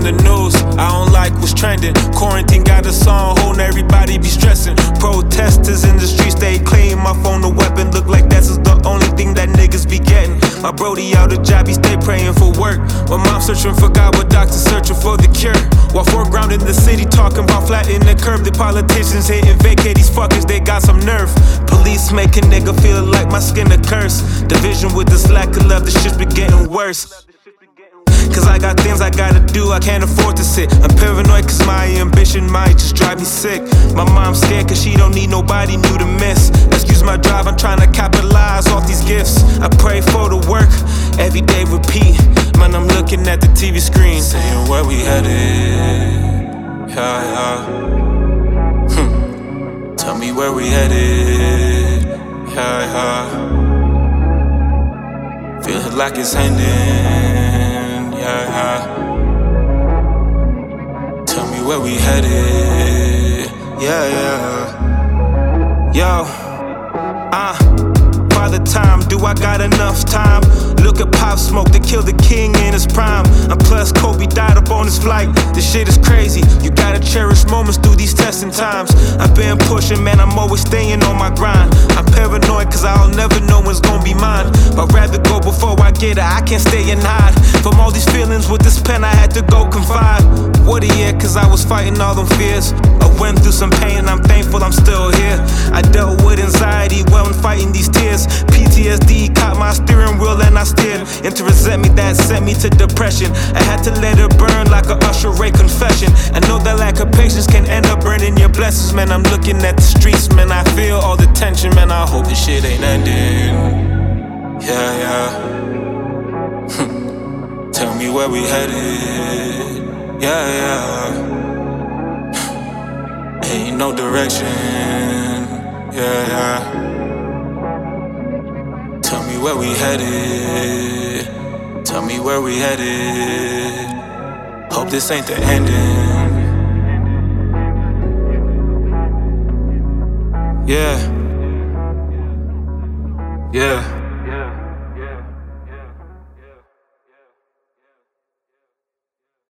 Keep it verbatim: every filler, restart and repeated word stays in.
the news. I don't like what's trending. Quarantine got us on hold, everybody be stressing. Protesters in the streets, they claim my phone a weapon. Look like that's the only thing that niggas be getting. My brody out of job, he stay praying for work. My mom searching for God, but doctors searching for the cure. While foreground in the city talking about flattening the curb, the politicians hitting vacate these fuckers, they got some nerve. Police make a nigga feel like my skin a curse. Division with this lack of love, the shit's been getting worse. Cause I got things I gotta do, I can't afford to sit. I'm paranoid cause my ambition might just drive me sick. My mom's scared cause she don't need nobody new to miss. Excuse my drive, I'm trying to capitalize off these gifts. I pray for the work, every day repeat. Man, I'm looking at the T V screen, saying where we headed. Yeah, yeah. Hm. Tell me where we headed. Yeah, yeah. Feel like it's ending. Yeah, yeah. Tell me where we headed. Yeah, yeah. Yo, uh, Father Time, do I got enough time? Look at Pop Smoke, they killed the king in his prime. And plus Kobe died up on his flight. This shit is crazy, you gotta cherish moments through these testing times. I've been pushing, man, I'm always staying on my grind. I'm paranoid cause I'll never know when's gonna be mine. But rather go before I get it, I can't stay and hide. From all these feelings with this pen, I had to go confide. What a year, cause I was fighting all them fears. I went through some pain and I'm thankful I'm still here. I dealt with anxiety while I'm fighting these tears. P T S D caught my steering wheel and I steered into resentment that sent me to depression. I had to let it burn like a Usher Ray confession. I know that lack of patience can end up burning your blessings. Man, I'm looking at the streets, man, I feel all the tension. Man, I hope this shit ain't ending. Yeah, yeah. Tell me where we headed. Yeah, yeah. Ain't no direction. Yeah, yeah. Tell me where we headed. Tell me where we headed. Hope this ain't the ending. Yeah.